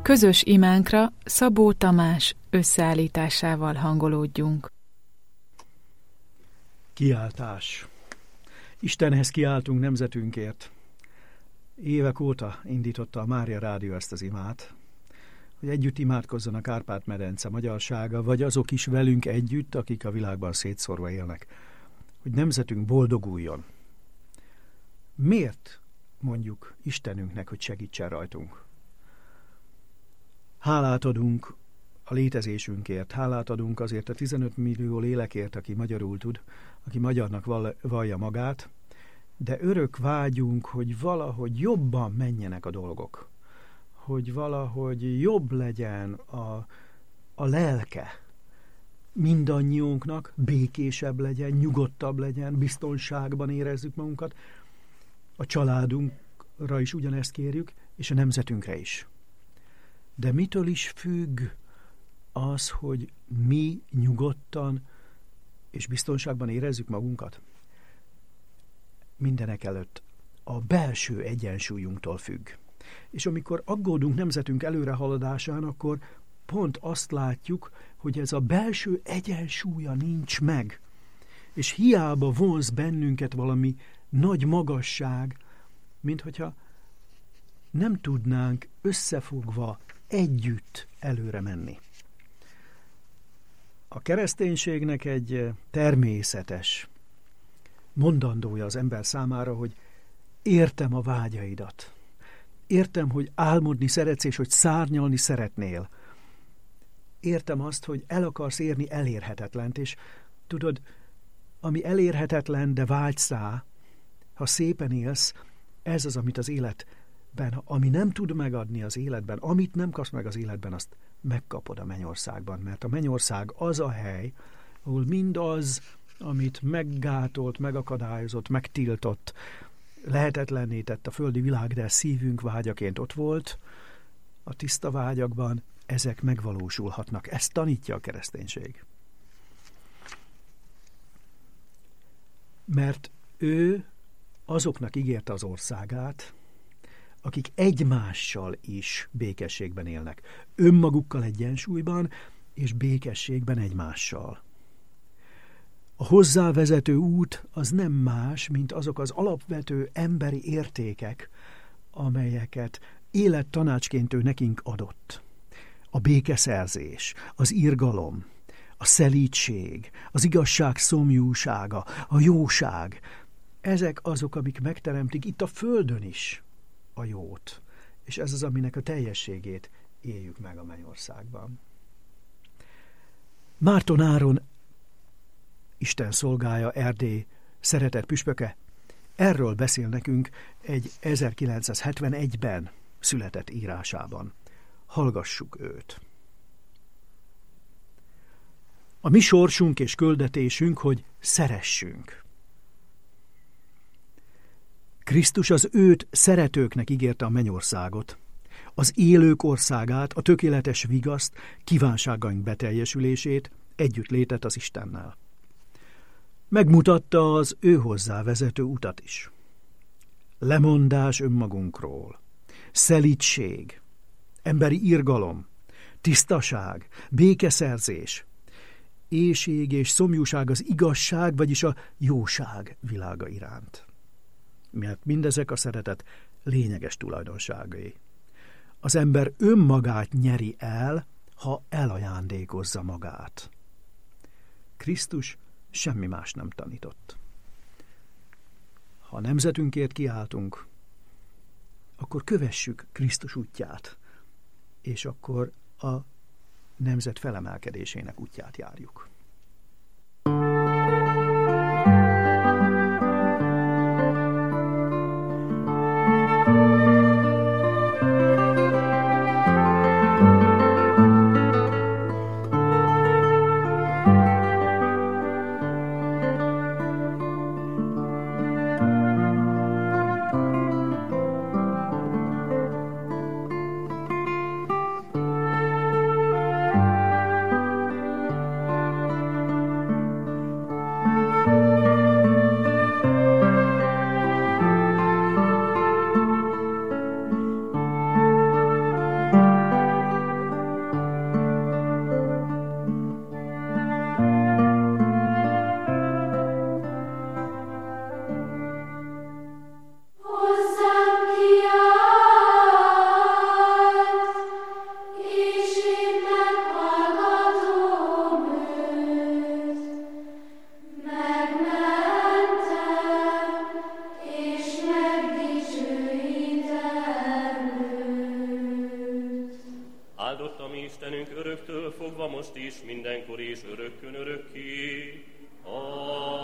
Közös imánkra Szabó Tamás összeállításával hangolódjunk. Kiáltás. Istenhez kiáltunk nemzetünkért. Évek óta indította a Mária Rádió ezt az imát, hogy együtt imádkozzon a Kárpát-medence magyarsága, vagy azok is velünk együtt, akik a világban szétszórva élnek, hogy nemzetünk boldoguljon. Miért mondjuk Istenünknek, hogy segítsen rajtunk? Hálát adunk a létezésünkért, hálát adunk azért a 15 millió lélekért, aki magyarul tud, aki magyarnak vallja magát, de örök vágyunk, hogy valahogy jobban menjenek a dolgok, hogy valahogy jobb legyen a lelke mindannyiunknak, békésebb legyen, nyugodtabb legyen, biztonságban érezzük magunkat, a családunkra is ugyanezt kérjük, és a nemzetünkre is. De mitől is függ az, hogy mi nyugodtan és biztonságban érezzük magunkat? Mindenek előtt a belső egyensúlyunktól függ. És amikor aggódunk nemzetünk előrehaladásán, akkor pont azt látjuk, hogy ez a belső egyensúlya nincs meg. És hiába vonz bennünket valami nagy magasság, mint hogyha nem tudnánk összefogva együtt előre menni. A kereszténységnek egy természetes mondandója az ember számára, hogy értem a vágyaidat. Értem, hogy álmodni szeretsz, és hogy szárnyalni szeretnél. Értem azt, hogy el akarsz érni elérhetetlent, és tudod, ami elérhetetlen, de vágysz rá, ha szépen élsz, ez az, amit az életben, ami nem tud megadni az életben, amit nem kapsz meg az életben, azt megkapod a mennyországban, mert a mennyország az a hely, ahol mindaz, amit meggátolt, megakadályozott, megtiltott, lehetetlenné tett a földi világ, de szívünk vágyaként ott volt, a tiszta vágyakban ezek megvalósulhatnak. Ezt tanítja a kereszténység. Mert ő azoknak ígérte az országát, akik egymással is békességben élnek. Önmagukkal egyensúlyban, és békességben egymással. A hozzávezető út az nem más, mint azok az alapvető emberi értékek, amelyeket élettanácsként ő nekünk adott. A békeszerzés, az irgalom, a szelídség, az igazság szomjúsága, a jóság. Ezek azok, amik megteremtik itt a földön is a jót. És ez az, aminek a teljességét éljük meg a mennyországban. Márton Áron, Isten szolgája, Erdély szeretett püspöke, erről beszél nekünk egy 1971-ben született írásában. Hallgassuk őt. A mi sorsunk és küldetésünk, hogy szeressünk. Krisztus az őt szeretőknek ígérte a mennyországot, az élők országát, a tökéletes vigaszt, kívánságaink beteljesülését, együttlétet az Istennel. Megmutatta az ő hozzá vezető utat is. Lemondás önmagunkról, szelídség, emberi irgalom, tisztaság, békeszerzés, éhség és szomjúság az igazság, vagyis a jóság világa iránt. Mert mindezek a szeretet lényeges tulajdonságai. Az ember önmagát nyeri el, ha elajándékozza magát. Krisztus semmi más nem tanított. Ha nemzetünkért kiáltunk, akkor kövessük Krisztus útját, és akkor a nemzet felemelkedésének útját járjuk. Áldott a mi Istenünk öröktől fogva most is, mindenkor és örökkön örökké. Amen.